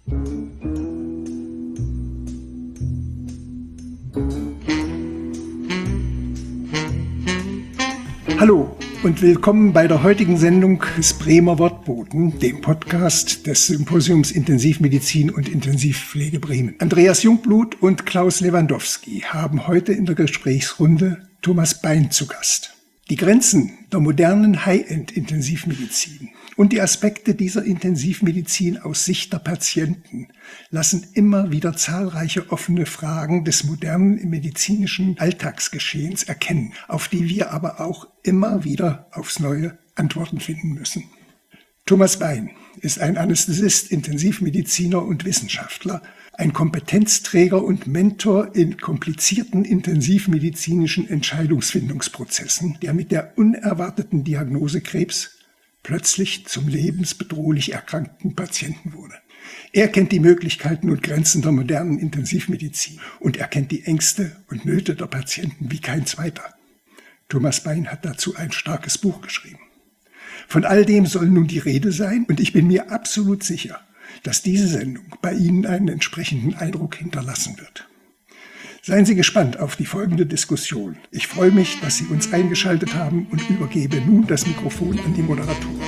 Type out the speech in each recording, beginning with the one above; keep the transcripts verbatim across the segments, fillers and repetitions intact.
Hallo und willkommen bei der heutigen Sendung des Bremer Wortboten, dem Podcast des Symposiums Intensivmedizin und Intensivpflege Bremen. Andreas Jungblut und Klaus Lewandowski haben heute in der Gesprächsrunde Thomas Bein zu Gast. Die Grenzen der modernen High-End-Intensivmedizin und die Aspekte dieser Intensivmedizin aus Sicht der Patienten lassen immer wieder zahlreiche offene Fragen des modernen medizinischen Alltagsgeschehens erkennen, auf die wir aber auch immer wieder aufs Neue Antworten finden müssen. Thomas Bein ist ein Anästhesist, Intensivmediziner und Wissenschaftler, ein Kompetenzträger und Mentor in komplizierten intensivmedizinischen Entscheidungsfindungsprozessen, der mit der unerwarteten Diagnose Krebs plötzlich zum lebensbedrohlich erkrankten Patienten wurde. Er kennt die Möglichkeiten und Grenzen der modernen Intensivmedizin und er kennt die Ängste und Nöte der Patienten wie kein zweiter. Thomas Bein hat dazu ein starkes Buch geschrieben. Von all dem soll nun die Rede sein und ich bin mir absolut sicher, dass diese Sendung bei Ihnen einen entsprechenden Eindruck hinterlassen wird. Seien Sie gespannt auf die folgende Diskussion. Ich freue mich, dass Sie uns eingeschaltet haben und übergebe nun das Mikrofon an die Moderatoren.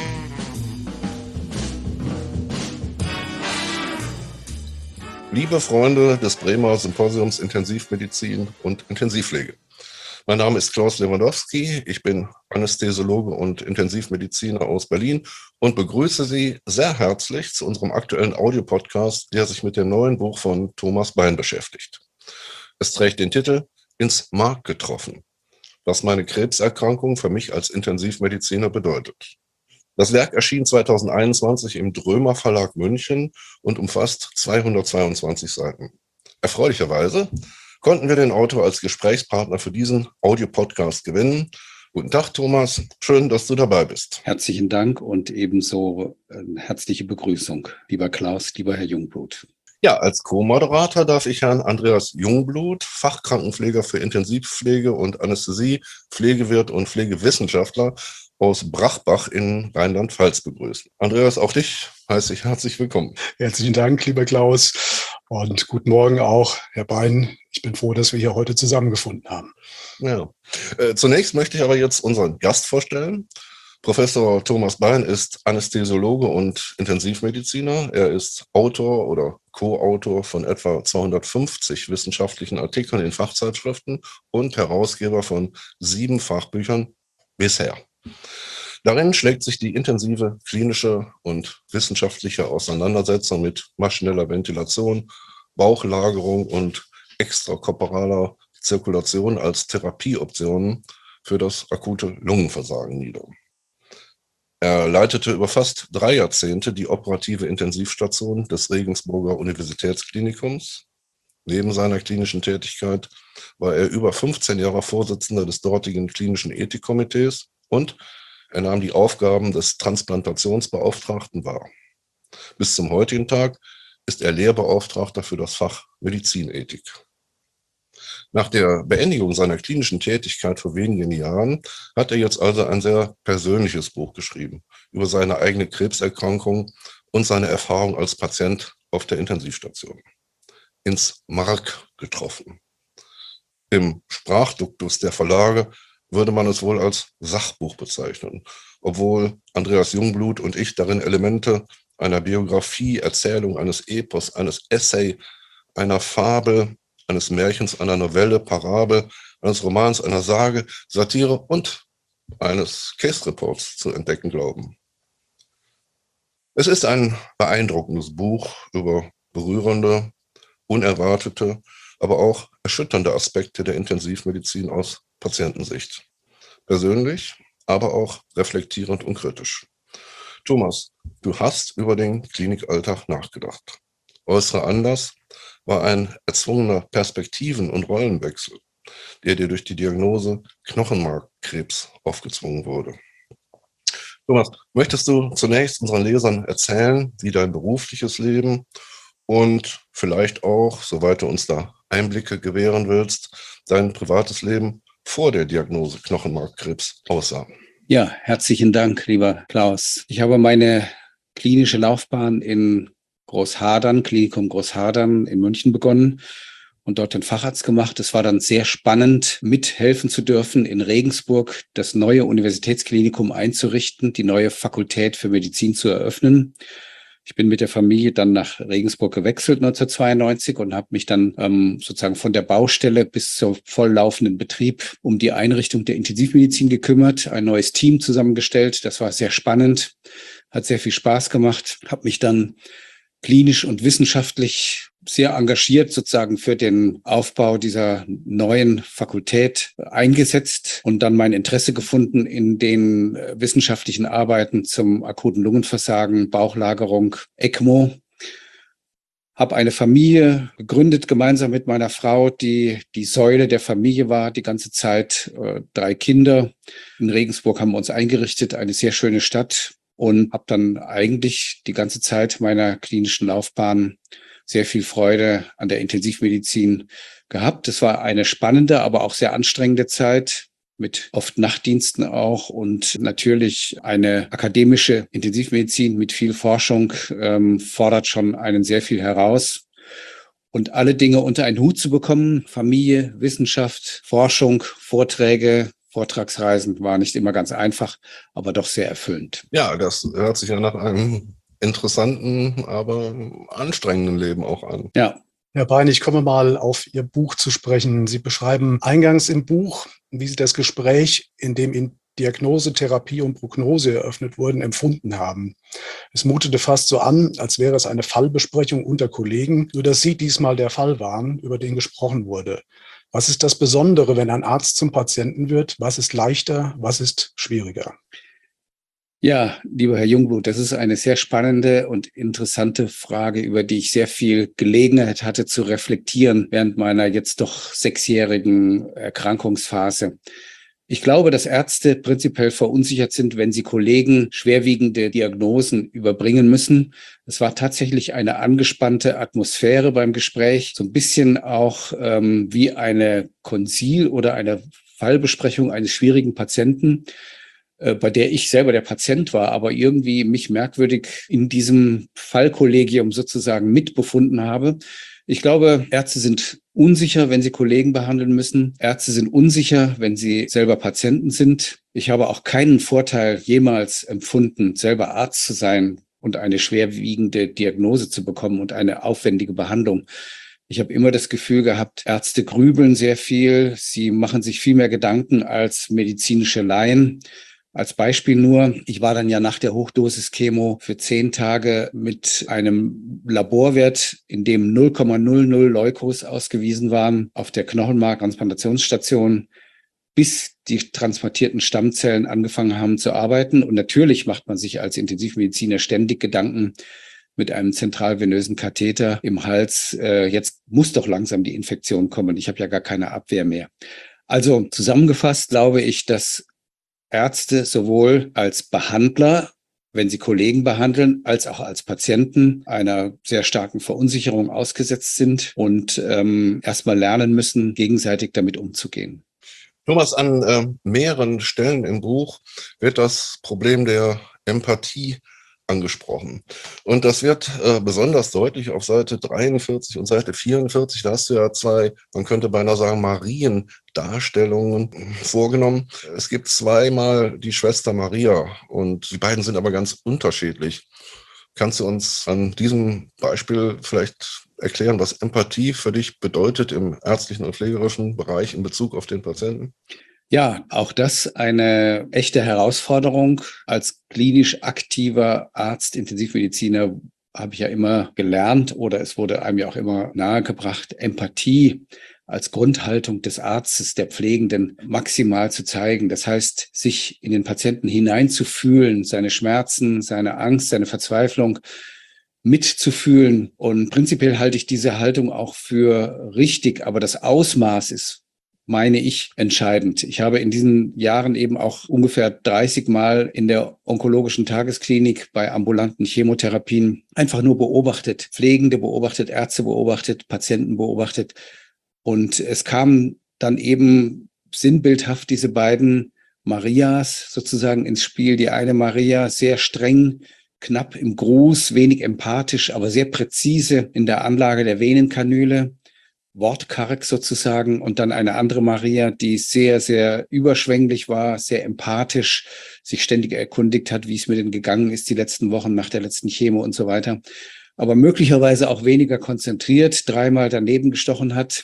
Liebe Freunde des Bremer Symposiums Intensivmedizin und Intensivpflege. Mein Name ist Klaus Lewandowski, ich bin Anästhesiologe und Intensivmediziner aus Berlin und begrüße Sie sehr herzlich zu unserem aktuellen Audiopodcast, der sich mit dem neuen Buch von Thomas Bein beschäftigt. Es trägt den Titel »Ins Mark getroffen«, was meine Krebserkrankung für mich als Intensivmediziner bedeutet. Das Werk erschien zweitausendeinundzwanzig im Drömer Verlag München und umfasst zweihundertzweiundzwanzig Seiten. Erfreulicherweise konnten wir den Autor als Gesprächspartner für diesen Audiopodcast gewinnen. Guten Tag, Thomas. Schön, dass du dabei bist. Herzlichen Dank und ebenso eine herzliche Begrüßung, lieber Klaus, lieber Herr Jungblut. Ja, als Co-Moderator darf ich Herrn Andreas Jungblut, Fachkrankenpfleger für Intensivpflege und Anästhesie, Pflegewirt und Pflegewissenschaftler aus Brachbach in Rheinland-Pfalz begrüßen. Andreas, auch dich heiße ich herzlich willkommen. Herzlichen Dank, lieber Klaus. Und guten Morgen auch, Herr Bein. Ich bin froh, dass wir hier heute zusammengefunden haben. Ja. Äh, zunächst möchte ich aber jetzt unseren Gast vorstellen. Professor Thomas Bein ist Anästhesiologe und Intensivmediziner. Er ist Autor oder Co-Autor von etwa zweihundertfünfzig wissenschaftlichen Artikeln in Fachzeitschriften und Herausgeber von sieben Fachbüchern bisher. Darin schlägt sich die intensive klinische und wissenschaftliche Auseinandersetzung mit maschineller Ventilation, Bauchlagerung und extrakorporaler Zirkulation als Therapieoptionen für das akute Lungenversagen nieder. Er leitete über fast drei Jahrzehnte die operative Intensivstation des Regensburger Universitätsklinikums. Neben seiner klinischen Tätigkeit war er über fünfzehn Jahre Vorsitzender des dortigen klinischen Ethikkomitees und er nahm die Aufgaben des Transplantationsbeauftragten wahr. Bis zum heutigen Tag ist er Lehrbeauftragter für das Fach Medizinethik. Nach der Beendigung seiner klinischen Tätigkeit vor wenigen Jahren hat er jetzt also ein sehr persönliches Buch geschrieben über seine eigene Krebserkrankung und seine Erfahrung als Patient auf der Intensivstation. Ins Mark getroffen. Im Sprachduktus der Verlage würde man es wohl als Sachbuch bezeichnen, obwohl Andreas Jungblut und ich darin Elemente einer Biografie, Erzählung, eines Epos, eines Essay, einer Fabel, eines Märchens, einer Novelle, Parabel, eines Romans, einer Sage, Satire und eines Case-Reports zu entdecken glauben. Es ist ein beeindruckendes Buch über berührende, unerwartete, aber auch erschütternde Aspekte der Intensivmedizin aus Patientensicht. Persönlich, aber auch reflektierend und kritisch. Thomas, du hast über den Klinikalltag nachgedacht. Äußerer Anlass war ein erzwungener Perspektiven- und Rollenwechsel, der dir durch die Diagnose Knochenmarkkrebs aufgezwungen wurde. Thomas, möchtest du zunächst unseren Lesern erzählen, wie dein berufliches Leben und vielleicht auch, soweit du uns da Einblicke gewähren willst, dein privates Leben vor der Diagnose Knochenmarkkrebs aussah? Ja, herzlichen Dank, lieber Klaus. Ich habe meine klinische Laufbahn in Großhadern, Klinikum Großhadern in München begonnen und dort den Facharzt gemacht. Es war dann sehr spannend, mithelfen zu dürfen, in Regensburg das neue Universitätsklinikum einzurichten, die neue Fakultät für Medizin zu eröffnen. Ich bin mit der Familie dann nach Regensburg gewechselt neunzehnhundertzweiundneunzig und habe mich dann ähm, sozusagen von der Baustelle bis zum volllaufenden Betrieb um die Einrichtung der Intensivmedizin gekümmert, ein neues Team zusammengestellt. Das war sehr spannend, hat sehr viel Spaß gemacht, habe mich dann klinisch und wissenschaftlich sehr engagiert sozusagen für den Aufbau dieser neuen Fakultät eingesetzt und dann mein Interesse gefunden in den wissenschaftlichen Arbeiten zum akuten Lungenversagen, Bauchlagerung, ECMO. Habe eine Familie gegründet, gemeinsam mit meiner Frau, die die Säule der Familie war, die ganze Zeit, äh, drei Kinder. In Regensburg haben wir uns eingerichtet, eine sehr schöne Stadt, und habe dann eigentlich die ganze Zeit meiner klinischen Laufbahn sehr viel Freude an der Intensivmedizin gehabt. Es war eine spannende, aber auch sehr anstrengende Zeit mit oft Nachtdiensten auch und natürlich eine akademische Intensivmedizin mit viel Forschung ähm, fordert schon einen sehr viel heraus. Und alle Dinge unter einen Hut zu bekommen, Familie, Wissenschaft, Forschung, Vorträge, Vortragsreisen, war nicht immer ganz einfach, aber doch sehr erfüllend. Ja, das hört sich ja nach einem interessanten, aber anstrengenden Leben auch an. Ja. Herr Bein, ich komme mal auf Ihr Buch zu sprechen. Sie beschreiben eingangs im Buch, wie Sie das Gespräch, in dem Ihnen Diagnose, Therapie und Prognose eröffnet wurden, empfunden haben. Es mutete fast so an, als wäre es eine Fallbesprechung unter Kollegen, nur dass Sie diesmal der Fall waren, über den gesprochen wurde. Was ist das Besondere, wenn ein Arzt zum Patienten wird? Was ist leichter? Was ist schwieriger? Ja, lieber Herr Jungblut, das ist eine sehr spannende und interessante Frage, über die ich sehr viel Gelegenheit hatte zu reflektieren während meiner jetzt doch sechsjährigen Erkrankungsphase. Ich glaube, dass Ärzte prinzipiell verunsichert sind, wenn sie Kollegen schwerwiegende Diagnosen überbringen müssen. Es war tatsächlich eine angespannte Atmosphäre beim Gespräch, so ein bisschen auch ähm, wie eine Konsil oder eine Fallbesprechung eines schwierigen Patienten, äh, bei der ich selber der Patient war, aber irgendwie mich merkwürdig in diesem Fallkollegium sozusagen mitbefunden habe. Ich glaube, Ärzte sind unsicher, wenn sie Kollegen behandeln müssen. Ärzte sind unsicher, wenn sie selber Patienten sind. Ich habe auch keinen Vorteil jemals empfunden, selber Arzt zu sein und eine schwerwiegende Diagnose zu bekommen und eine aufwendige Behandlung. Ich habe immer das Gefühl gehabt, Ärzte grübeln sehr viel. Sie machen sich viel mehr Gedanken als medizinische Laien. Als Beispiel nur, ich war dann ja nach der Hochdosis-Chemo für zehn Tage mit einem Laborwert, in dem null Komma null null Leukos ausgewiesen waren, auf der Knochenmark-Transplantationsstation, bis die transplantierten Stammzellen angefangen haben zu arbeiten. Und natürlich macht man sich als Intensivmediziner ständig Gedanken mit einem zentralvenösen Katheter im Hals. Äh, jetzt muss doch langsam die Infektion kommen. Ich habe ja gar keine Abwehr mehr. Also zusammengefasst glaube ich, dass Ärzte sowohl als Behandler, wenn sie Kollegen behandeln, als auch als Patienten einer sehr starken Verunsicherung ausgesetzt sind und ähm, erstmal lernen müssen, gegenseitig damit umzugehen. Thomas, an äh, mehreren Stellen im Buch wird das Problem der Empathie angesprochen. Und das wird äh, besonders deutlich auf Seite dreiundvierzig und Seite vierundvierzig. Da hast du ja zwei, man könnte beinahe sagen, Mariendarstellungen vorgenommen. Es gibt zweimal die Schwester Maria und die beiden sind aber ganz unterschiedlich. Kannst du uns an diesem Beispiel vielleicht erklären, was Empathie für dich bedeutet im ärztlichen und pflegerischen Bereich in Bezug auf den Patienten? Ja, auch das eine echte Herausforderung. Als klinisch aktiver Arzt, Intensivmediziner habe ich ja immer gelernt oder es wurde einem ja auch immer nahegebracht, Empathie als Grundhaltung des Arztes, der Pflegenden maximal zu zeigen. Das heißt, sich in den Patienten hineinzufühlen, seine Schmerzen, seine Angst, seine Verzweiflung mitzufühlen. Und prinzipiell halte ich diese Haltung auch für richtig, aber das Ausmaß ist, meine ich, entscheidend. Ich habe in diesen Jahren eben auch ungefähr dreißig Mal in der onkologischen Tagesklinik bei ambulanten Chemotherapien einfach nur beobachtet, Pflegende beobachtet, Ärzte beobachtet, Patienten beobachtet. Und es kamen dann eben sinnbildhaft diese beiden Marias sozusagen ins Spiel. Die eine Maria sehr streng, knapp im Gruß, wenig empathisch, aber sehr präzise in der Anlage der Venenkanüle, wortkarg sozusagen. Und dann eine andere Maria, die sehr, sehr überschwänglich war, sehr empathisch, sich ständig erkundigt hat, wie es mir denn gegangen ist die letzten Wochen nach der letzten Chemo und so weiter. Aber möglicherweise auch weniger konzentriert, dreimal daneben gestochen hat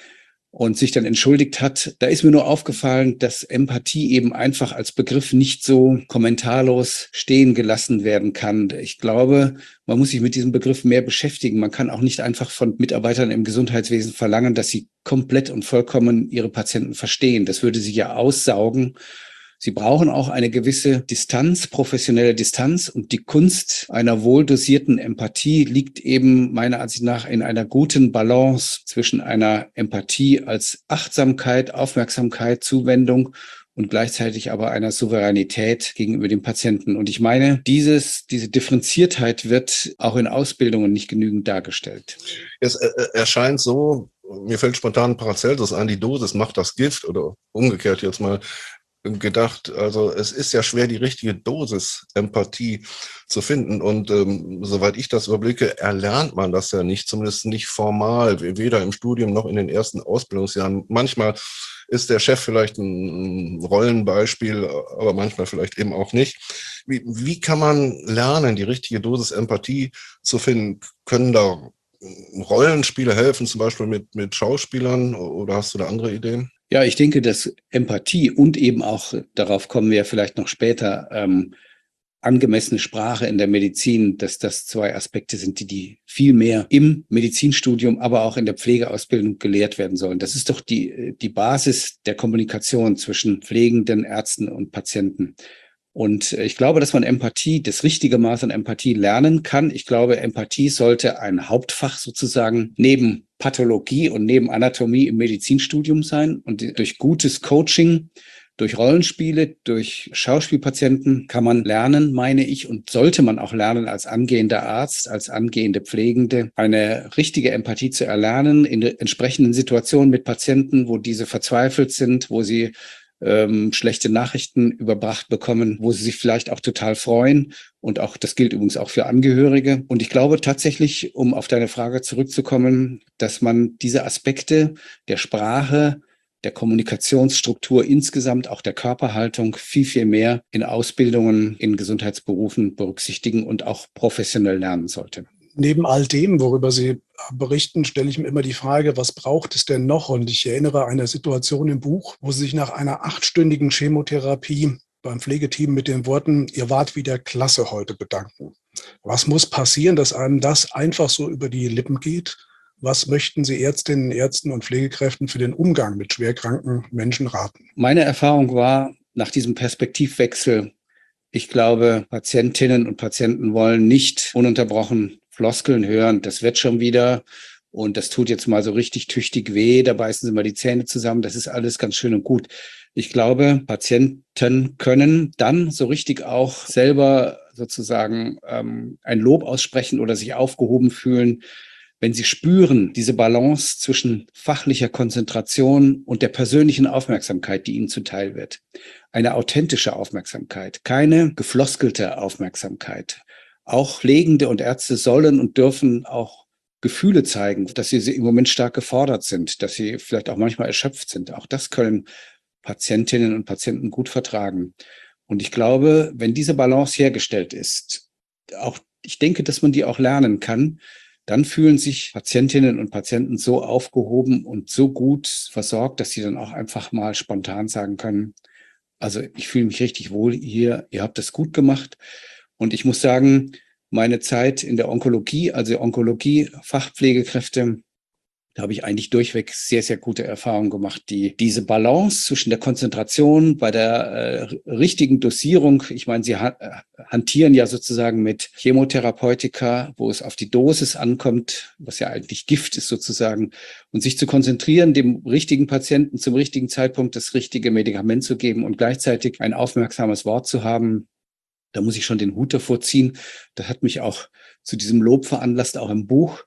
und sich dann entschuldigt hat. Da ist mir nur aufgefallen, dass Empathie eben einfach als Begriff nicht so kommentarlos stehen gelassen werden kann. Ich glaube, man muss sich mit diesem Begriff mehr beschäftigen. Man kann auch nicht einfach von Mitarbeitern im Gesundheitswesen verlangen, dass sie komplett und vollkommen ihre Patienten verstehen. Das würde sie ja aussaugen. Sie brauchen auch eine gewisse Distanz, professionelle Distanz, und die Kunst einer wohldosierten Empathie liegt eben meiner Ansicht nach in einer guten Balance zwischen einer Empathie als Achtsamkeit, Aufmerksamkeit, Zuwendung und gleichzeitig aber einer Souveränität gegenüber dem Patienten. Und ich meine, dieses, diese Differenziertheit wird auch in Ausbildungen nicht genügend dargestellt. Es äh, erscheint so, mir fällt spontan Paracelsus ein, die Dosis macht das Gift, oder umgekehrt jetzt mal gedacht. Also es ist ja schwer, die richtige Dosis Empathie zu finden. Und ähm, soweit ich das überblicke, erlernt man das ja nicht, zumindest nicht formal, weder im Studium noch in den ersten Ausbildungsjahren. Manchmal ist der Chef vielleicht ein Rollenbeispiel, aber manchmal vielleicht eben auch nicht. Wie, wie kann man lernen, die richtige Dosis Empathie zu finden? Können da Rollenspiele helfen, zum Beispiel mit, mit Schauspielern, oder hast du da andere Ideen? Ja, ich denke, dass Empathie und eben auch, darauf kommen wir vielleicht noch später, ähm, angemessene Sprache in der Medizin, dass das zwei Aspekte sind, die, die viel mehr im Medizinstudium, aber auch in der Pflegeausbildung gelehrt werden sollen. Das ist doch die, die Basis der Kommunikation zwischen Pflegenden, Ärzten und Patienten. Und ich glaube, dass man Empathie, das richtige Maß an Empathie lernen kann. Ich glaube, Empathie sollte ein Hauptfach sozusagen neben Pathologie und neben Anatomie im Medizinstudium sein. Und durch gutes Coaching, durch Rollenspiele, durch Schauspielpatienten kann man lernen, meine ich, und sollte man auch lernen als angehender Arzt, als angehende Pflegende, eine richtige Empathie zu erlernen in entsprechenden Situationen mit Patienten, wo diese verzweifelt sind, wo sie Ähm, schlechte Nachrichten überbracht bekommen, wo sie sich vielleicht auch total freuen. Und auch, das gilt übrigens auch für Angehörige. Und ich glaube tatsächlich, um auf deine Frage zurückzukommen, dass man diese Aspekte der Sprache, der Kommunikationsstruktur insgesamt, auch der Körperhaltung viel, viel mehr in Ausbildungen, in Gesundheitsberufen berücksichtigen und auch professionell lernen sollte. Neben all dem, worüber Sie berichten, stelle ich mir immer die Frage, was braucht es denn noch? Und ich erinnere an eine Situation im Buch, wo Sie sich nach einer achtstündigen Chemotherapie beim Pflegeteam mit den Worten, ihr wart wieder klasse heute, bedanken. Was muss passieren, dass einem das einfach so über die Lippen geht? Was möchten Sie Ärztinnen, Ärzten und Pflegekräften für den Umgang mit schwerkranken Menschen raten? Meine Erfahrung war nach diesem Perspektivwechsel, ich glaube, Patientinnen und Patienten wollen nicht ununterbrochen Floskeln hören, das wird schon wieder und das tut jetzt mal so richtig tüchtig weh, da beißen sie mal die Zähne zusammen, das ist alles ganz schön und gut. Ich glaube, Patienten können dann so richtig auch selber sozusagen ähm, ein Lob aussprechen oder sich aufgehoben fühlen, wenn sie spüren, diese Balance zwischen fachlicher Konzentration und der persönlichen Aufmerksamkeit, die ihnen zuteil wird. Eine authentische Aufmerksamkeit, keine gefloskelte Aufmerksamkeit. Auch Pflegende und Ärzte sollen und dürfen auch Gefühle zeigen, dass sie im Moment stark gefordert sind, dass sie vielleicht auch manchmal erschöpft sind. Auch das können Patientinnen und Patienten gut vertragen. Und ich glaube, wenn diese Balance hergestellt ist, auch ich denke, dass man die auch lernen kann, dann fühlen sich Patientinnen und Patienten so aufgehoben und so gut versorgt, dass sie dann auch einfach mal spontan sagen können, also ich fühle mich richtig wohl hier, ihr habt das gut gemacht. Und ich muss sagen, meine Zeit in der Onkologie, also Onkologie, Fachpflegekräfte, da habe ich eigentlich durchweg sehr, sehr gute Erfahrungen gemacht, die diese Balance zwischen der Konzentration bei der äh, richtigen Dosierung, ich meine, sie ha- hantieren ja sozusagen mit Chemotherapeutika, wo es auf die Dosis ankommt, was ja eigentlich Gift ist sozusagen, und sich zu konzentrieren, dem richtigen Patienten zum richtigen Zeitpunkt das richtige Medikament zu geben und gleichzeitig ein aufmerksames Wort zu haben. Da muss ich schon den Hut davor ziehen. Das hat mich auch zu diesem Lob veranlasst, auch im Buch.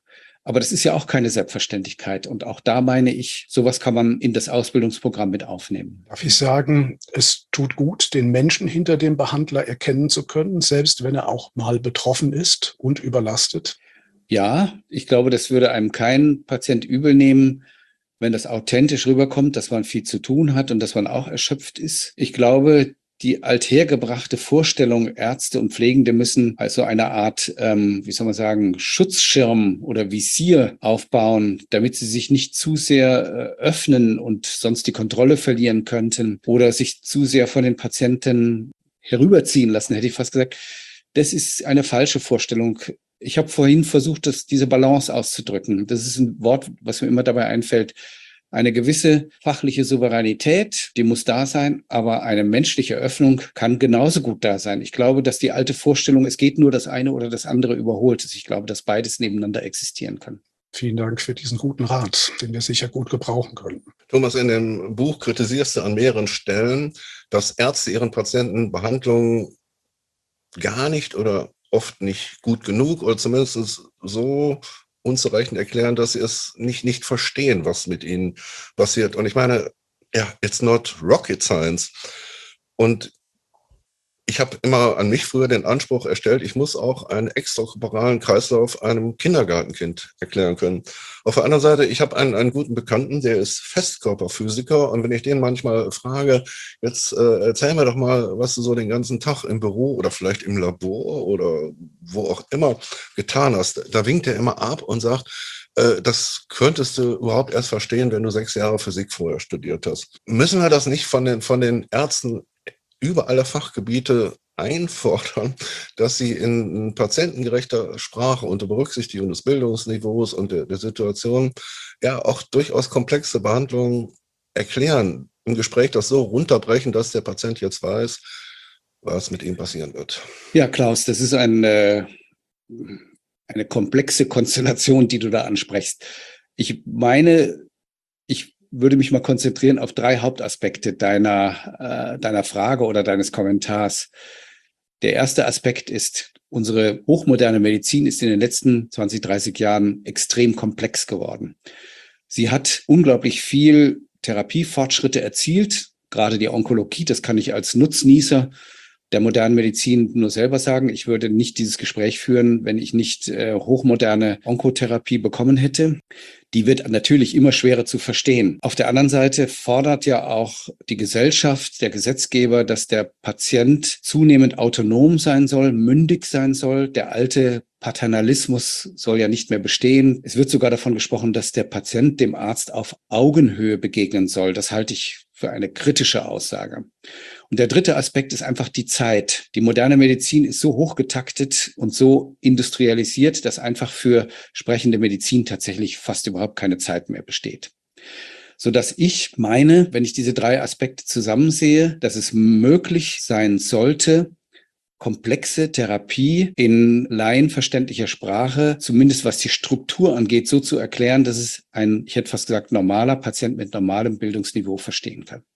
Aber das ist ja auch keine Selbstverständlichkeit. Und auch da meine ich, sowas kann man in das Ausbildungsprogramm mit aufnehmen. Darf ich sagen, es tut gut, den Menschen hinter dem Behandler erkennen zu können, selbst wenn er auch mal betroffen ist und überlastet? Ja, ich glaube, das würde einem kein Patient übel nehmen, wenn das authentisch rüberkommt, dass man viel zu tun hat und dass man auch erschöpft ist. Ich glaube, die althergebrachte Vorstellung, Ärzte und Pflegende müssen also eine Art, ähm, wie soll man sagen, Schutzschirm oder Visier aufbauen, damit sie sich nicht zu sehr äh, öffnen und sonst die Kontrolle verlieren könnten oder sich zu sehr von den Patienten herüberziehen lassen, hätte ich fast gesagt. Das ist eine falsche Vorstellung. Ich habe vorhin versucht, das, diese Balance auszudrücken. Das ist ein Wort, was mir immer dabei einfällt. Eine gewisse fachliche Souveränität, die muss da sein, aber eine menschliche Öffnung kann genauso gut da sein. Ich glaube, dass die alte Vorstellung, es geht nur das eine oder das andere, überholt ist. Ich glaube, dass beides nebeneinander existieren kann. Vielen Dank für diesen guten Rat, den wir sicher gut gebrauchen können. Thomas, in dem Buch kritisierst du an mehreren Stellen, dass Ärzte ihren Patienten Behandlungen gar nicht oder oft nicht gut genug oder zumindest so unzureichend erklären, dass sie es nicht, nicht verstehen, was mit ihnen passiert. Und ich meine, ja, it's not rocket science. Und ich habe immer an mich früher den Anspruch erstellt, ich muss auch einen extrakorporalen Kreislauf einem Kindergartenkind erklären können. Auf der anderen Seite, ich habe einen, einen guten Bekannten, der ist Festkörperphysiker. Und wenn ich den manchmal frage, jetzt äh, erzähl mir doch mal, was du so den ganzen Tag im Büro oder vielleicht im Labor oder wo auch immer getan hast, da winkt er immer ab und sagt, äh, das könntest du überhaupt erst verstehen, wenn du sechs Jahre Physik vorher studiert hast. Müssen wir das nicht von den, von den Ärzten über alle Fachgebiete einfordern, dass sie in patientengerechter Sprache unter Berücksichtigung des Bildungsniveaus und der, der Situation ja auch durchaus komplexe Behandlungen erklären, im Gespräch das so runterbrechen, dass der Patient jetzt weiß, was mit ihm passieren wird. Ja, Klaus, das ist eine, eine komplexe Konstellation, die du da ansprichst. Ich meine, ich würde mich mal konzentrieren auf drei Hauptaspekte deiner, äh, deiner Frage oder deines Kommentars. Der erste Aspekt ist, unsere hochmoderne Medizin ist in den letzten zwanzig, dreißig Jahren extrem komplex geworden. Sie hat unglaublich viel Therapiefortschritte erzielt, gerade die Onkologie, das kann ich als Nutznießer der modernen Medizin nur selber sagen. Ich würde nicht dieses Gespräch führen, wenn ich nicht äh, hochmoderne Onkotherapie bekommen hätte. Die wird natürlich immer schwerer zu verstehen. Auf der anderen Seite fordert ja auch die Gesellschaft, der Gesetzgeber, dass der Patient zunehmend autonom sein soll, mündig sein soll. Der alte Paternalismus soll ja nicht mehr bestehen. Es wird sogar davon gesprochen, dass der Patient dem Arzt auf Augenhöhe begegnen soll. Das halte ich für eine kritische Aussage. Und der dritte Aspekt ist einfach die Zeit. Die moderne Medizin ist so hochgetaktet und so industrialisiert, dass einfach für sprechende Medizin tatsächlich fast überhaupt keine Zeit mehr besteht. Sodass ich meine, wenn ich diese drei Aspekte zusammensehe, dass es möglich sein sollte, komplexe Therapie in laienverständlicher Sprache, zumindest was die Struktur angeht, so zu erklären, dass es ein, ich hätte fast gesagt, normaler Patient mit normalem Bildungsniveau verstehen kann.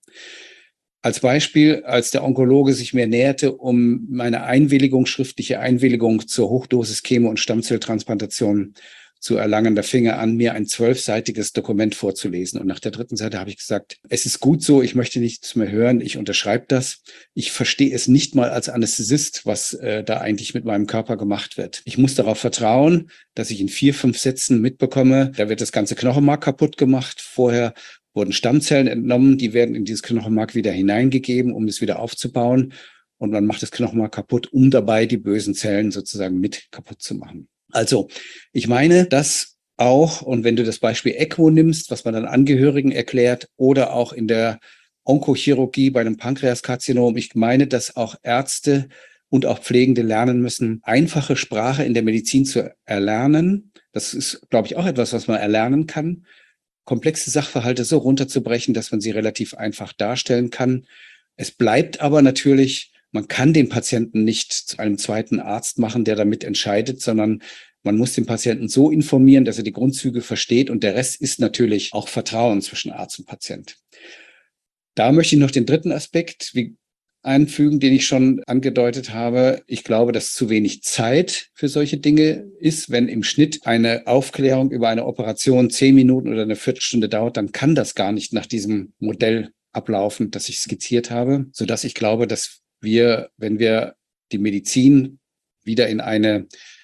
Als Beispiel, als der Onkologe sich mir näherte, um meine Einwilligung, schriftliche Einwilligung zur Hochdosis Chemo- und Stammzelltransplantation zu erlangen, da fing er an, mir ein zwölfseitiges Dokument vorzulesen. Und nach der dritten Seite habe ich gesagt, es ist gut so, ich möchte nichts mehr hören, ich unterschreibe das. Ich verstehe es nicht mal als Anästhesist, was äh, da eigentlich mit meinem Körper gemacht wird. Ich muss darauf vertrauen, dass ich in vier, fünf Sätzen mitbekomme, da wird das ganze Knochenmark kaputt gemacht. Vorher wurden Stammzellen entnommen, die werden in dieses Knochenmark wieder hineingegeben, um es wieder aufzubauen. Und man macht das Knochenmark kaputt, um dabei die bösen Zellen sozusagen mit kaputt zu machen. Also, ich meine, dass auch, und wenn du das Beispiel ECMO nimmst, was man dann Angehörigen erklärt, oder auch in der Onkochirurgie bei einem Pankreaskarzinom, ich meine, dass auch Ärzte und auch Pflegende lernen müssen, einfache Sprache in der Medizin zu erlernen. Das ist, glaube ich, auch etwas, was man erlernen kann. Komplexe Sachverhalte so runterzubrechen, dass man sie relativ einfach darstellen kann. Es bleibt aber natürlich, man kann den Patienten nicht zu einem zweiten Arzt machen, der damit entscheidet, sondern man muss den Patienten so informieren, dass er die Grundzüge versteht, und der Rest ist natürlich auch Vertrauen zwischen Arzt und Patient. Da möchte ich noch den dritten Aspekt, wie einfügen, den ich schon angedeutet habe. Ich glaube, dass zu wenig Zeit für solche Dinge ist. Wenn im Schnitt eine Aufklärung über eine Operation zehn Minuten oder eine Viertelstunde dauert, dann kann das gar nicht nach diesem Modell ablaufen, das ich skizziert habe, sodass ich glaube, dass wir, wenn wir die Medizin wieder in eine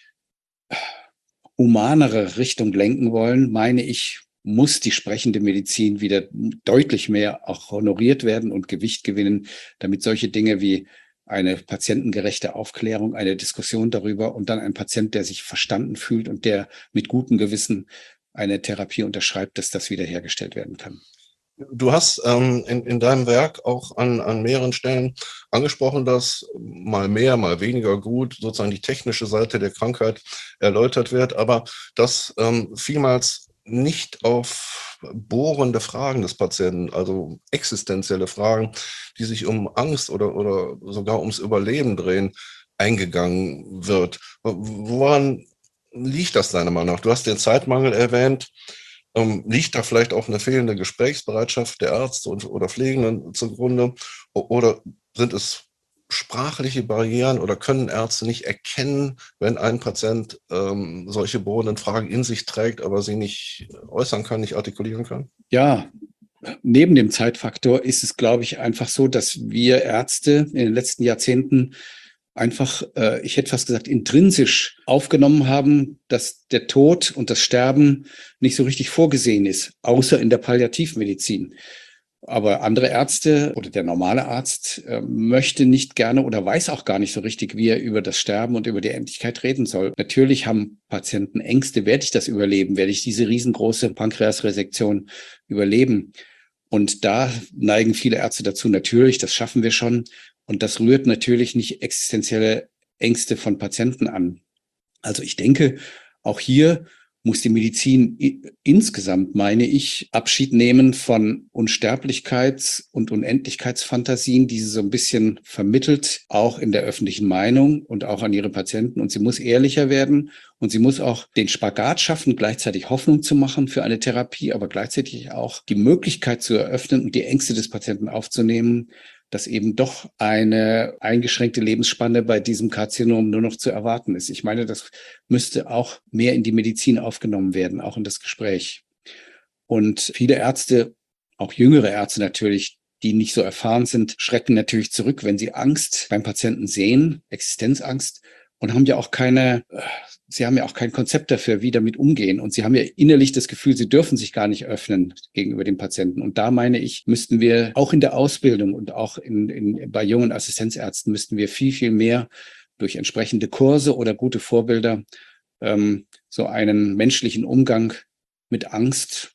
humanere Richtung lenken wollen, meine ich, muss die sprechende Medizin wieder deutlich mehr auch honoriert werden und Gewicht gewinnen, damit solche Dinge wie eine patientengerechte Aufklärung, eine Diskussion darüber und dann ein Patient, der sich verstanden fühlt und der mit gutem Gewissen eine Therapie unterschreibt, dass das wiederhergestellt werden kann. Du hast ähm, in, in deinem Werk auch an, an mehreren Stellen angesprochen, dass mal mehr, mal weniger gut sozusagen die technische Seite der Krankheit erläutert wird, aber dass ähm, vielmals nicht auf bohrende Fragen des Patienten, also existenzielle Fragen, die sich um Angst oder, oder sogar ums Überleben drehen, eingegangen wird. Woran liegt das deiner Meinung nach? Du hast den Zeitmangel erwähnt. Ähm, liegt da vielleicht auch eine fehlende Gesprächsbereitschaft der Ärzte und, oder Pflegenden zugrunde? Oder sind es sprachliche Barrieren oder können Ärzte nicht erkennen, wenn ein Patient ähm, solche bohrenden Fragen in sich trägt, aber sie nicht äußern kann, nicht artikulieren kann? Ja, neben dem Zeitfaktor ist es, glaube ich, einfach so, dass wir Ärzte in den letzten Jahrzehnten einfach, äh, ich hätte fast gesagt, intrinsisch aufgenommen haben, dass der Tod und das Sterben nicht so richtig vorgesehen ist, außer in der Palliativmedizin. Aber andere Ärzte oder der normale Arzt äh, möchte nicht gerne oder weiß auch gar nicht so richtig, wie er über das Sterben und über die Endlichkeit reden soll. Natürlich haben Patienten Ängste. Werde ich das überleben? Werde ich diese riesengroße Pankreasresektion überleben? Und da neigen viele Ärzte dazu, natürlich, das schaffen wir schon. Und das rührt natürlich nicht existenzielle Ängste von Patienten an. Also ich denke, auch hier muss die Medizin insgesamt, meine ich, Abschied nehmen von Unsterblichkeits- und Unendlichkeitsfantasien, die sie so ein bisschen vermittelt, auch in der öffentlichen Meinung und auch an ihre Patienten. Und sie muss ehrlicher werden und sie muss auch den Spagat schaffen, gleichzeitig Hoffnung zu machen für eine Therapie, aber gleichzeitig auch die Möglichkeit zu eröffnen und die Ängste des Patienten aufzunehmen, dass eben doch eine eingeschränkte Lebensspanne bei diesem Karzinom nur noch zu erwarten ist. Ich meine, das müsste auch mehr in die Medizin aufgenommen werden, auch in das Gespräch. Und viele Ärzte, auch jüngere Ärzte natürlich, die nicht so erfahren sind, schrecken natürlich zurück, wenn sie Angst beim Patienten sehen, Existenzangst, und haben ja auch keine, sie haben ja auch kein Konzept dafür, wie damit umgehen. Und sie haben ja innerlich das Gefühl, sie dürfen sich gar nicht öffnen gegenüber dem Patienten. Und da meine ich, müssten wir auch in der Ausbildung und auch in, in, bei jungen Assistenzärzten müssten wir viel, viel mehr durch entsprechende Kurse oder gute Vorbilder ähm, so einen menschlichen Umgang mit Angst,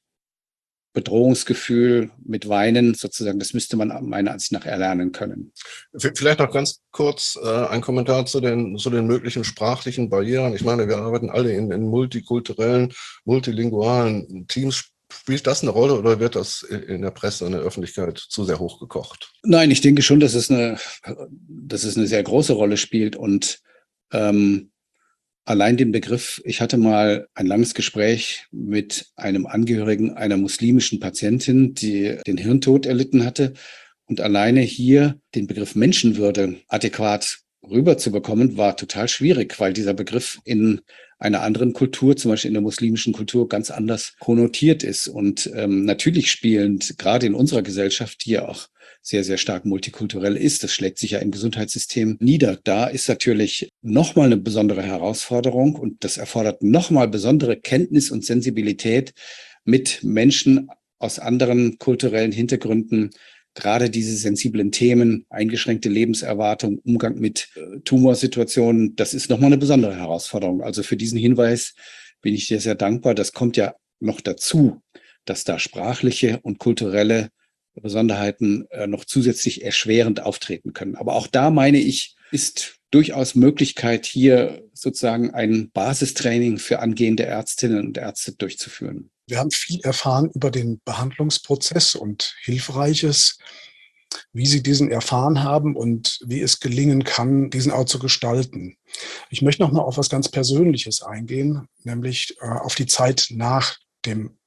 Bedrohungsgefühl, mit Weinen sozusagen, das müsste man meiner Ansicht nach erlernen können. Vielleicht noch ganz kurz äh, ein Kommentar zu den, zu den möglichen sprachlichen Barrieren. Ich meine, wir arbeiten alle in, in multikulturellen, multilingualen Teams. Spielt das eine Rolle oder wird das in der Presse, in der Öffentlichkeit zu sehr hochgekocht? Nein, ich denke schon, dass es eine, dass es eine sehr große Rolle spielt und ähm, allein den Begriff, ich hatte mal ein langes Gespräch mit einem Angehörigen einer muslimischen Patientin, die den Hirntod erlitten hatte. Und alleine hier den Begriff Menschenwürde adäquat rüberzubekommen, war total schwierig, weil dieser Begriff in einer anderen Kultur, zum Beispiel in der muslimischen Kultur, ganz anders konnotiert ist. Und ähm, natürlich spielend, gerade in unserer Gesellschaft, die ja auch sehr, sehr stark multikulturell ist. Das schlägt sich ja im Gesundheitssystem nieder. Da ist natürlich nochmal eine besondere Herausforderung und das erfordert nochmal besondere Kenntnis und Sensibilität, mit Menschen aus anderen kulturellen Hintergründen gerade diese sensiblen Themen, eingeschränkte Lebenserwartung, Umgang mit äh, Tumorsituationen, das ist nochmal eine besondere Herausforderung. Also für diesen Hinweis bin ich dir sehr dankbar. Das kommt ja noch dazu, dass da sprachliche und kulturelle Besonderheiten äh, noch zusätzlich erschwerend auftreten können. Aber auch da, meine ich, ist durchaus Möglichkeit, hier sozusagen ein Basistraining für angehende Ärztinnen und Ärzte durchzuführen. Wir haben viel erfahren über den Behandlungsprozess und Hilfreiches, wie Sie diesen erfahren haben und wie es gelingen kann, diesen auch zu gestalten. Ich möchte noch mal auf was ganz Persönliches eingehen, nämlich äh, auf die Zeit nach dem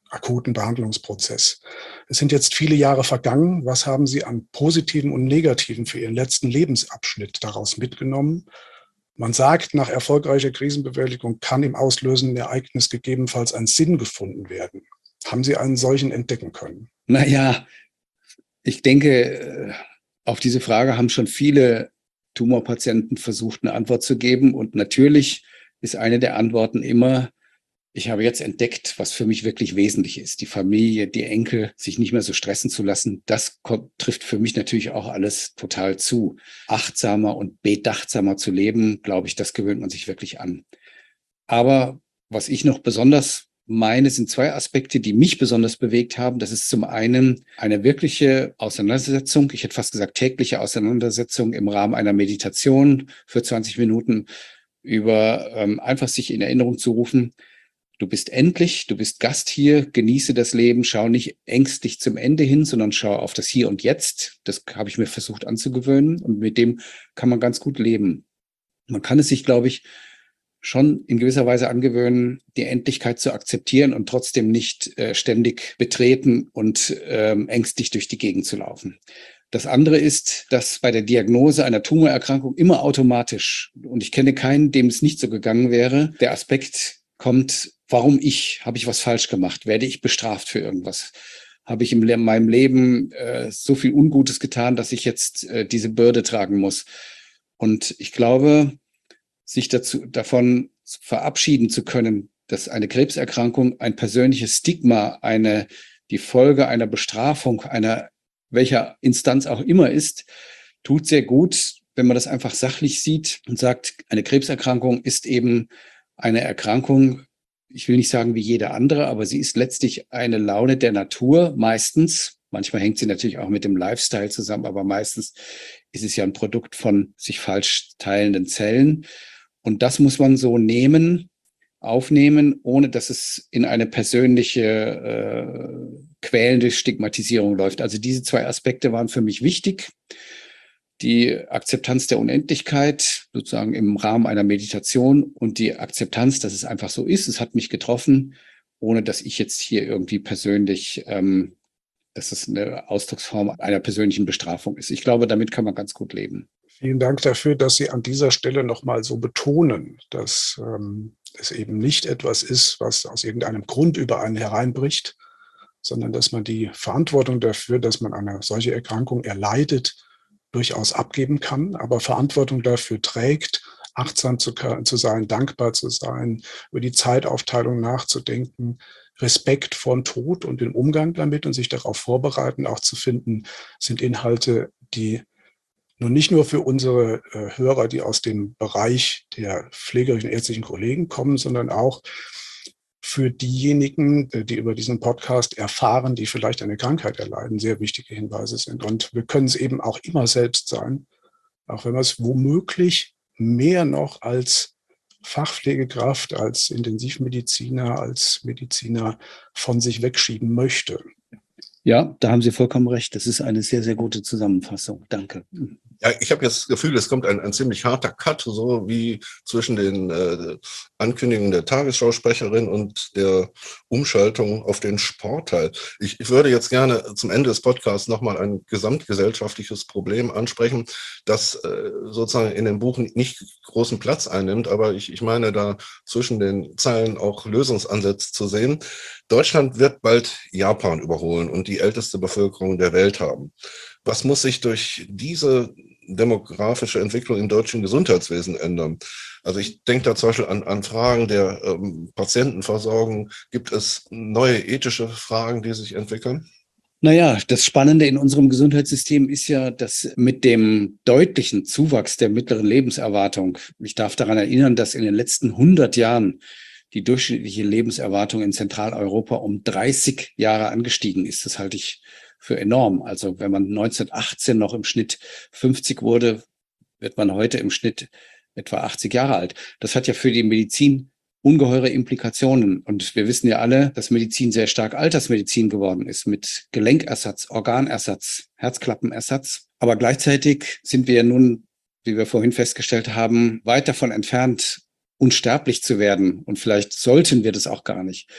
akuten Behandlungsprozess. Es sind jetzt viele Jahre vergangen. Was haben Sie an Positiven und Negativen für Ihren letzten Lebensabschnitt daraus mitgenommen? Man sagt, nach erfolgreicher Krisenbewältigung kann im auslösenden Ereignis gegebenenfalls ein Sinn gefunden werden. Haben Sie einen solchen entdecken können? Naja, ich denke, auf diese Frage haben schon viele Tumorpatienten versucht, eine Antwort zu geben. Und natürlich ist eine der Antworten immer, ich habe jetzt entdeckt, was für mich wirklich wesentlich ist. Die Familie, die Enkel, sich nicht mehr so stressen zu lassen. Das kommt, trifft für mich natürlich auch alles total zu. Achtsamer und bedachtsamer zu leben, glaube ich, das gewöhnt man sich wirklich an. Aber was ich noch besonders meine, sind zwei Aspekte, die mich besonders bewegt haben. Das ist zum einen eine wirkliche Auseinandersetzung, ich hätte fast gesagt tägliche Auseinandersetzung im Rahmen einer Meditation für zwanzig Minuten über ähm, einfach sich in Erinnerung zu rufen, du bist endlich, du bist Gast hier, genieße das Leben, schau nicht ängstlich zum Ende hin, sondern schau auf das Hier und Jetzt. Das habe ich mir versucht anzugewöhnen und mit dem kann man ganz gut leben. Man kann es sich, glaube ich, schon in gewisser Weise angewöhnen, die Endlichkeit zu akzeptieren und trotzdem nicht äh, ständig betreten und ähm, ängstlich durch die Gegend zu laufen. Das andere ist, dass bei der Diagnose einer Tumorerkrankung immer automatisch, und ich kenne keinen, dem es nicht so gegangen wäre, der Aspekt kommt, warum ich? Habe ich was falsch gemacht? Werde ich bestraft für irgendwas? Habe ich in meinem Leben äh, so viel Ungutes getan, dass ich jetzt äh, diese Bürde tragen muss? Und ich glaube, sich dazu, davon verabschieden zu können, dass eine Krebserkrankung ein persönliches Stigma, eine, die Folge einer Bestrafung, einer, welcher Instanz auch immer ist, tut sehr gut, wenn man das einfach sachlich sieht und sagt, eine Krebserkrankung ist eben eine Erkrankung, ich will nicht sagen wie jede andere, aber sie ist letztlich eine Laune der Natur, meistens. Manchmal hängt sie natürlich auch mit dem Lifestyle zusammen, aber meistens ist es ja ein Produkt von sich falsch teilenden Zellen. Und das muss man so nehmen, aufnehmen, ohne dass es in eine persönliche, äh, quälende Stigmatisierung läuft. Also diese zwei Aspekte waren für mich wichtig. Die Akzeptanz der Unendlichkeit, sozusagen im Rahmen einer Meditation, und die Akzeptanz, dass es einfach so ist. Es hat mich getroffen, ohne dass ich jetzt hier irgendwie persönlich, ähm, dass es eine Ausdrucksform einer persönlichen Bestrafung ist. Ich glaube, damit kann man ganz gut leben. Vielen Dank dafür, dass Sie an dieser Stelle nochmal so betonen, dass ähm, es eben nicht etwas ist, was aus irgendeinem Grund über einen hereinbricht, sondern dass man die Verantwortung dafür, dass man eine solche Erkrankung erleidet, durchaus abgeben kann, aber Verantwortung dafür trägt, achtsam zu, zu sein, dankbar zu sein, über die Zeitaufteilung nachzudenken, Respekt vor dem Tod und den Umgang damit und sich darauf vorbereiten, auch zu finden, sind Inhalte, die nun nicht nur für unsere äh, Hörer, die aus dem Bereich der pflegerischen ärztlichen Kollegen kommen, sondern auch für diejenigen, die über diesen Podcast erfahren, die vielleicht eine Krankheit erleiden, sehr wichtige Hinweise sind. Und wir können es eben auch immer selbst sein, auch wenn wir es womöglich mehr noch als Fachpflegekraft, als Intensivmediziner, als Mediziner von sich wegschieben möchte. Ja, da haben Sie vollkommen recht. Das ist eine sehr, sehr gute Zusammenfassung. Danke. Ja, ich habe jetzt das Gefühl, es kommt ein, ein ziemlich harter Cut, so wie zwischen den äh, Ankündigungen der Tagesschausprecherin und der Umschaltung auf den Sportteil. Ich, ich würde jetzt gerne zum Ende des Podcasts nochmal ein gesamtgesellschaftliches Problem ansprechen, das äh, sozusagen in dem Buch nicht großen Platz einnimmt, aber ich, ich meine da zwischen den Zeilen auch Lösungsansätze zu sehen. Deutschland wird bald Japan überholen und die älteste Bevölkerung der Welt haben. Was muss sich durch diese demografische Entwicklung im deutschen Gesundheitswesen ändern? Also ich denke da zum Beispiel an, an Fragen der ähm, Patientenversorgung. Gibt es neue ethische Fragen, die sich entwickeln? Naja, das Spannende in unserem Gesundheitssystem ist ja, dass mit dem deutlichen Zuwachs der mittleren Lebenserwartung, ich darf daran erinnern, dass in den letzten hundert Jahren die durchschnittliche Lebenserwartung in Zentraleuropa um dreißig Jahre angestiegen ist. Das halte ich für enorm. Also wenn man neunzehnhundertachtzehn noch im Schnitt fünfzig wurde, wird man heute im Schnitt etwa achtzig Jahre alt. Das hat ja für die Medizin ungeheure Implikationen. Und wir wissen ja alle, dass Medizin sehr stark Altersmedizin geworden ist mit Gelenkersatz, Organersatz, Herzklappenersatz. Aber gleichzeitig sind wir ja nun, wie wir vorhin festgestellt haben, weit davon entfernt, unsterblich zu werden. Und vielleicht sollten wir das auch gar nicht. Ich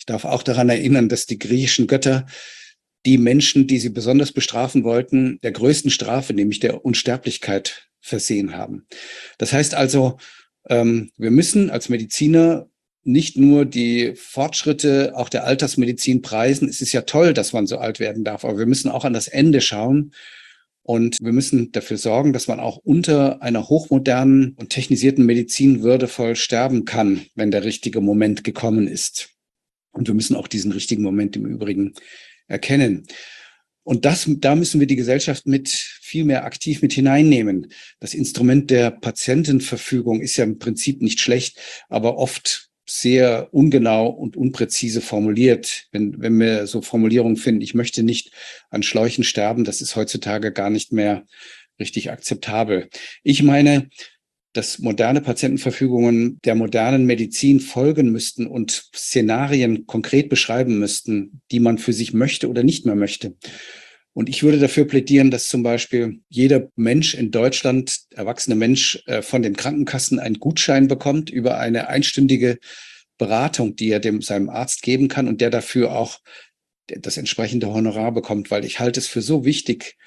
Ich darf auch daran erinnern, dass die griechischen Götter die Menschen, die sie besonders bestrafen wollten, der größten Strafe, nämlich der Unsterblichkeit, versehen haben. Das heißt also, ähm, wir müssen als Mediziner nicht nur die Fortschritte auch der Altersmedizin preisen. Es ist ja toll, dass man so alt werden darf, aber wir müssen auch an das Ende schauen. Und wir müssen dafür sorgen, dass man auch unter einer hochmodernen und technisierten Medizin würdevoll sterben kann, wenn der richtige Moment gekommen ist. Und wir müssen auch diesen richtigen Moment im Übrigen erkennen. Und das, da müssen wir die Gesellschaft mit viel mehr aktiv mit hineinnehmen. Das Instrument der Patientenverfügung ist ja im Prinzip nicht schlecht, aber oft sehr ungenau und unpräzise formuliert. Wenn, wenn wir so Formulierungen finden, ich möchte nicht an Schläuchen sterben, das ist heutzutage gar nicht mehr richtig akzeptabel. Ich meine, dass moderne Patientenverfügungen der modernen Medizin folgen müssten und Szenarien konkret beschreiben müssten, die man für sich möchte oder nicht mehr möchte. Und ich würde dafür plädieren, dass zum Beispiel jeder Mensch in Deutschland, erwachsene Mensch, von den Krankenkassen einen Gutschein bekommt über eine einstündige Beratung, die er dem seinem Arzt geben kann und der dafür auch das entsprechende Honorar bekommt, weil ich halte es für so wichtig,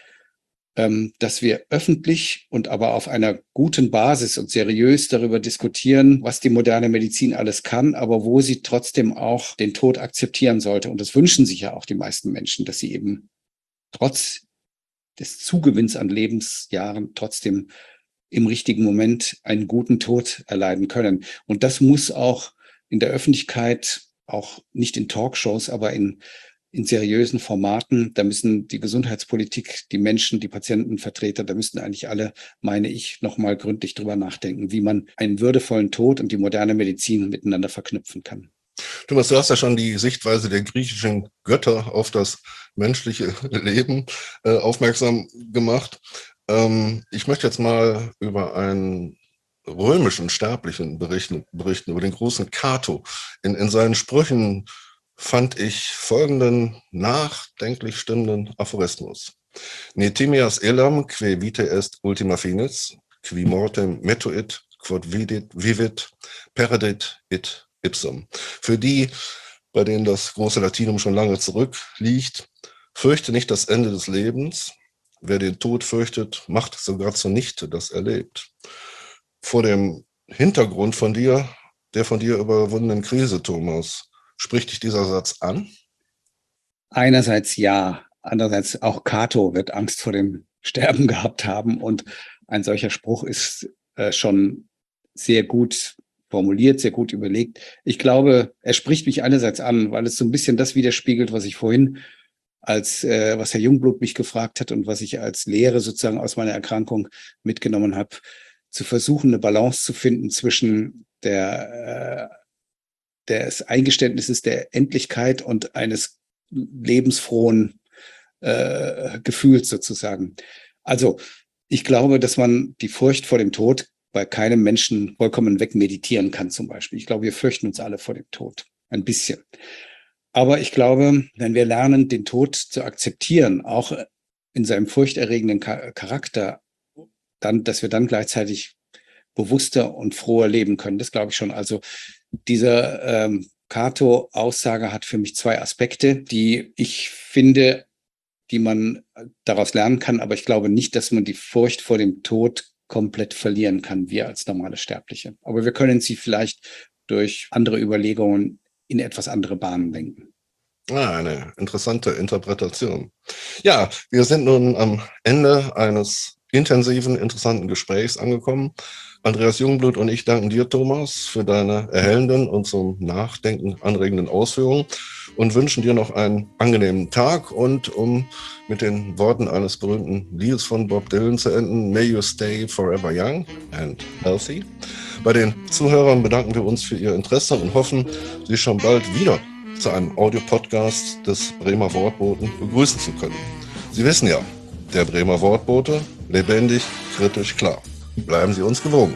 dass wir öffentlich und aber auf einer guten Basis und seriös darüber diskutieren, was die moderne Medizin alles kann, aber wo sie trotzdem auch den Tod akzeptieren sollte. Und das wünschen sich ja auch die meisten Menschen, dass sie eben trotz des Zugewinns an Lebensjahren trotzdem im richtigen Moment einen guten Tod erleiden können. Und das muss auch in der Öffentlichkeit, auch nicht in Talkshows, aber in in seriösen Formaten, da müssen die Gesundheitspolitik, die Menschen, die Patientenvertreter, da müssten eigentlich alle, meine ich, nochmal gründlich drüber nachdenken, wie man einen würdevollen Tod und die moderne Medizin miteinander verknüpfen kann. Thomas, du hast ja schon die Sichtweise der griechischen Götter auf das menschliche Leben äh, aufmerksam gemacht. Ähm, ich möchte jetzt mal über einen römischen Sterblichen berichten, berichten über den großen Cato. In, in seinen Sprüchen fand ich folgenden nachdenklich stimmenden Aphorismus. Ne timias illam, que vitae est ultima finis, qui mortem metuit, quod vidit, vivit, peredit it ipsum. Für die, bei denen das große Latinum schon lange zurückliegt, fürchte nicht das Ende des Lebens. Wer den Tod fürchtet, macht sogar zunichte, dass er lebt. Vor dem Hintergrund von dir, der von dir überwundenen Krise, Thomas, spricht dich dieser Satz an? Einerseits ja, andererseits auch Cato wird Angst vor dem Sterben gehabt haben und ein solcher Spruch ist äh, schon sehr gut formuliert, sehr gut überlegt. Ich glaube, er spricht mich einerseits an, weil es so ein bisschen das widerspiegelt, was ich vorhin als, äh, was Herr Jungblut mich gefragt hat und was ich als Lehre sozusagen aus meiner Erkrankung mitgenommen habe, zu versuchen, eine Balance zu finden zwischen der äh, des Eingeständnisses der Endlichkeit und eines lebensfrohen äh, Gefühls sozusagen. Also ich glaube, dass man die Furcht vor dem Tod bei keinem Menschen vollkommen wegmeditieren kann zum Beispiel. Ich glaube, wir fürchten uns alle vor dem Tod, ein bisschen. Aber ich glaube, wenn wir lernen, den Tod zu akzeptieren, auch in seinem furchterregenden Charakter, dann, dass wir dann gleichzeitig bewusster und froher leben können. Das glaube ich schon. Also diese ähm, Cato-Aussage hat für mich zwei Aspekte, die ich finde, die man daraus lernen kann. Aber ich glaube nicht, dass man die Furcht vor dem Tod komplett verlieren kann, wir als normale Sterbliche. Aber wir können sie vielleicht durch andere Überlegungen in etwas andere Bahnen lenken. Ah, eine interessante Interpretation. Ja, wir sind nun am Ende eines intensiven, interessanten Gesprächs angekommen. Andreas Jungblut und ich danken dir, Thomas, für deine erhellenden und zum Nachdenken anregenden Ausführungen und wünschen dir noch einen angenehmen Tag. Und um mit den Worten eines berühmten Liedes von Bob Dylan zu enden, May you stay forever young and healthy. Bei den Zuhörern bedanken wir uns für ihr Interesse und hoffen, Sie schon bald wieder zu einem Audio-Podcast des Bremer Wortboten begrüßen zu können. Sie wissen ja, der Bremer Wortbote, lebendig, kritisch, klar. Bleiben Sie uns gewogen.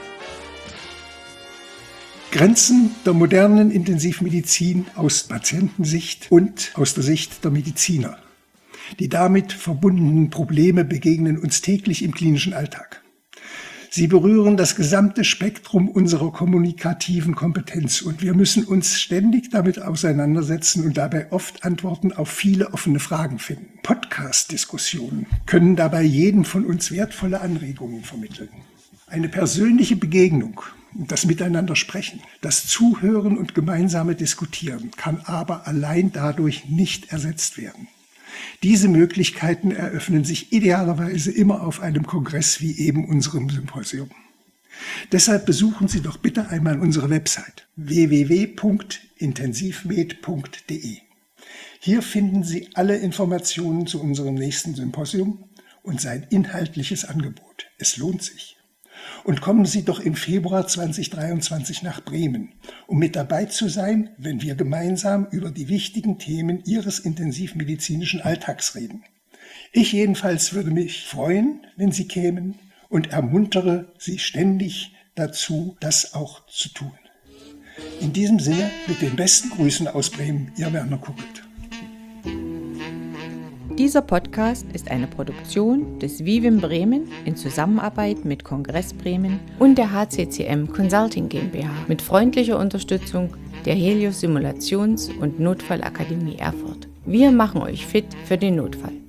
Grenzen der modernen Intensivmedizin aus Patientensicht und aus der Sicht der Mediziner. Die damit verbundenen Probleme begegnen uns täglich im klinischen Alltag. Sie berühren das gesamte Spektrum unserer kommunikativen Kompetenz und wir müssen uns ständig damit auseinandersetzen und dabei oft Antworten auf viele offene Fragen finden. Podcast-Diskussionen können dabei jedem von uns wertvolle Anregungen vermitteln. Eine persönliche Begegnung, das Miteinander sprechen, das Zuhören und gemeinsame Diskutieren kann aber allein dadurch nicht ersetzt werden. Diese Möglichkeiten eröffnen sich idealerweise immer auf einem Kongress wie eben unserem Symposium. Deshalb besuchen Sie doch bitte einmal unsere Website w w w punkt intensivmed punkt d e. Hier finden Sie alle Informationen zu unserem nächsten Symposium und sein inhaltliches Angebot. Es lohnt sich. Und kommen Sie doch im Februar zweitausenddreiundzwanzig nach Bremen, um mit dabei zu sein, wenn wir gemeinsam über die wichtigen Themen Ihres intensivmedizinischen Alltags reden. Ich jedenfalls würde mich freuen, wenn Sie kämen und ermuntere Sie ständig dazu, das auch zu tun. In diesem Sinne mit den besten Grüßen aus Bremen, Ihr Werner Kuckelt. Dieser Podcast ist eine Produktion des Vivim Bremen in Zusammenarbeit mit Kongress Bremen und der H C C M Consulting GmbH mit freundlicher Unterstützung der Helios Simulations- und Notfallakademie Erfurt. Wir machen euch fit für den Notfall.